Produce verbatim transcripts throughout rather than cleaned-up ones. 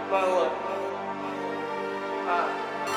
Мало. А.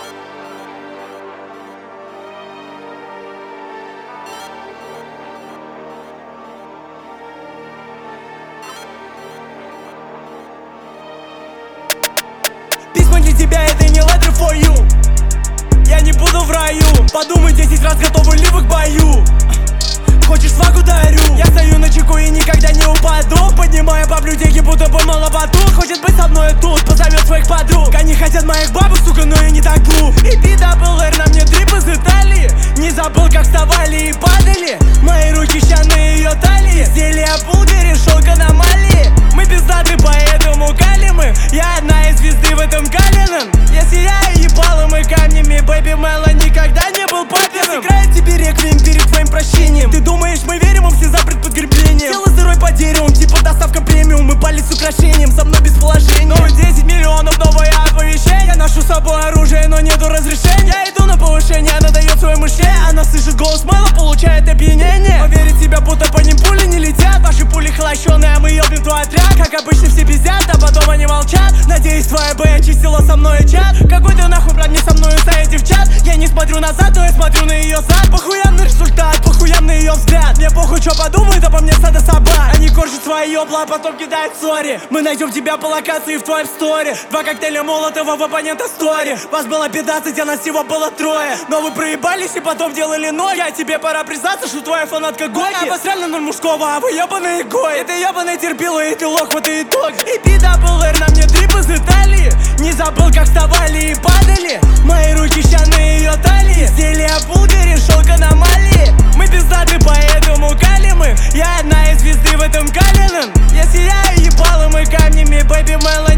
Письма для тебя — это не letter for you. Я не буду в раю. Подумай десять раз, готовы ли вы к бою. Хочешь свагу дарю? Я стою на чеку и никогда не упаду. Поднимая баблюдеки, будто бы маловату. Хочет быть со мной тут, позовет своих подруг. Они хотят моих бабок, сука, но я не так глуп. И пи дабл эр на мне дрип из Италии. Не забыл, как вставали и падали. Мои руки щаны ее талии. Изделия Булгари, шелк аномалии. Мы пиздаты, поэтому калимы. Я одна из звезды в этом Калином. Я сияю ебалом и камнями. Бэйби Мэлло никогда не был папиным. Сыграет тебе реквием перед твоим прощением. Ты думаешь, мы верим им все за предподгреблением? Тело сырой по дереву, типа доставка премиум. И палец с украшением, со мной без положения. Новые десять миллионов, новое оповещение. Я ношу с собой оружие, но нету разрешения. Я иду на повышение, она дает свое мышление. Она слышит голос Мэлло, получает опьянение. Поверить в себя, будто по ним пули не летят. Ваши пули холощеные, а мы ебнем твой отряд. Как обычно все пиздят, а потом они молчат. Надеюсь, твоя Б очистила со мной чат. Какой ты нахуй, брат, не со мною стоите в чат. Я не смотрю назад, но я смотрю на ее зад. Похуям на результат, похуям на ее взгляд. Мне похуй, что подумают обо мне стадо собак. Они корчат свои ёбла, а потом кидают сори. Мы найдем тебя по локации в твоем сторе. Два коктейля Молотова в оппонента стори. Вас было пятнадцать, а нас всего было трое. Но вы проебались и потом делали ноги. А тебе пора признаться, что твоя фанатка Гоки. Обосрали ноль мужского, а вы ебаные гои. Это ебаный терпила, и ты лох, вот и итог. И пи дабл эр на мне дрип из Италии. Не забыл, как вставали и падали. Мои руки щаны ее талии. Изделия Булгари, шелк аномалии. Мы пиздаты, поэтому калимы. Я одна из звезды в этом Калином. Я сияю ебалом и камнями. Бэйби Мэлло